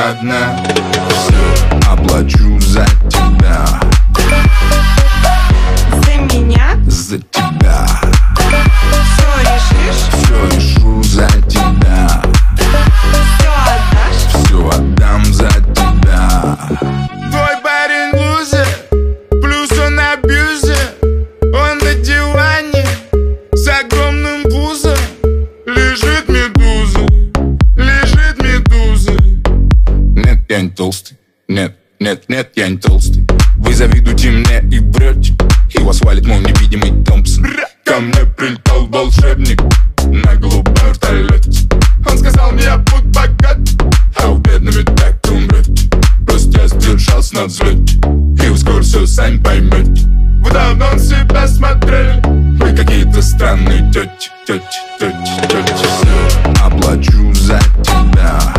одна. Все оплачу за тебя. За меня? За тебя. Все решишь? Все решу за тебя. Все отдашь? Все отдам за тебя. Твой парень лузер, плюс он абьюзер. Он на диване с огромным пузом. Лежит медуза, лежит медуза. Нет, я не толстый. Нет, нет, нет, я не толстый. Вы завидуете мне и врете, и вас валит мой невидимый Томпсон. Ко мне прилетал волшебник на голубом вертолете. Он сказал мне, я буду богат, а у бедного так умрете. Просто я сдержался на взлете, и вы скоро все сами поймете. Вы давно на себя смотрели. Вы какие-то странные тети, тети, тети, тети. Все оплачу за тебя.